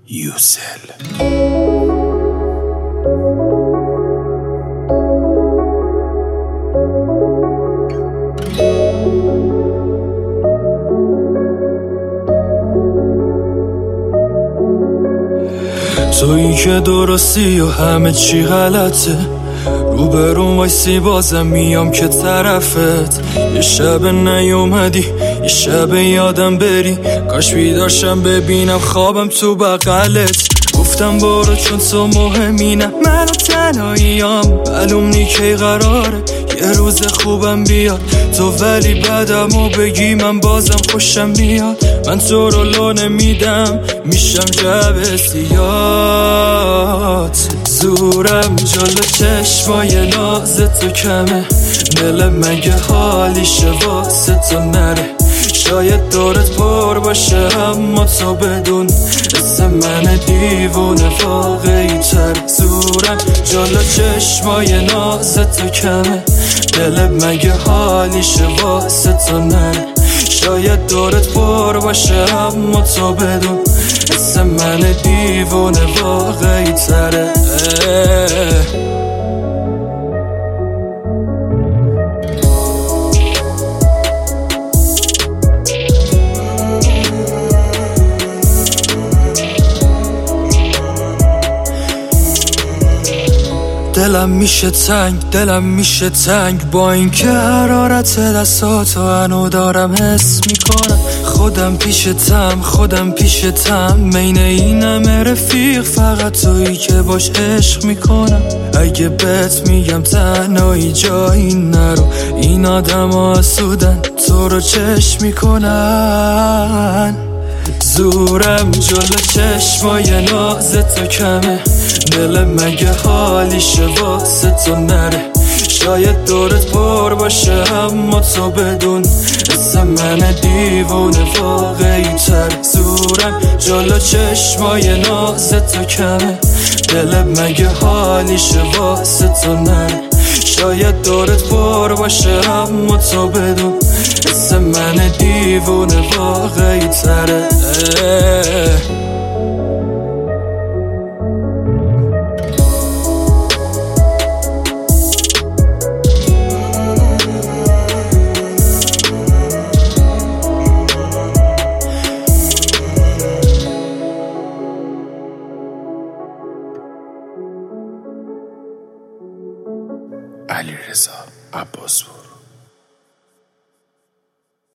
یوسل. تویی که درستی و همه چی غلطه، روبرون وایسی بازم میام که طرفت. یه شب نیومدی، یه شب یادم بری، کاش بیدارشم ببینم خوابم تو بغلت. گفتم برو چون تو مهمی، نه من تنهاییم، معلوم نی کی قراره یه روز خوبم بیاد تو، ولی بعدمو بگی من بازم خوشم میاد. من تو رو لو نمیدم، میشم جب سیات، زورم جلو چشمای ناز تو کمه، دل مگه حالیشه واسه تو نره. شاید دورت پر باشه اما تو بدون، اسم من دیوونه واقعی تر. زورم جلو چشمای ناز تو کمه، دل مگه حالیشه واسه تو نره. شاید دورت پر باشه اما تو بدون، اسم من دیوونه واقعی تره. دلم میشه تنگ، دلم میشه تنگ، با اینکه حرارت دستاتو هنو دارم حس میکنم. خودم پیشتم، مین اینم رفیق، فقط تویی که باش عشق میکنم. اگه بهت میگم تنهایی جایی نرو، این آدم ها حسودن تو رو چشم میکنن. زورم جلو چشمای ناز تو کمه، دل مگه حالیشه واسه تو نره. شاید دورت پر باشه اما تو بدون، اسم من دیوونه واقعی تر. زورم جلو چشمای ناز تو کمه، دل مگه حالیشه واسه تو نره. شاید دورت پر باشه اما تو بدون، اسم من دیوونه واقعی تره. علیرضا عباسپور.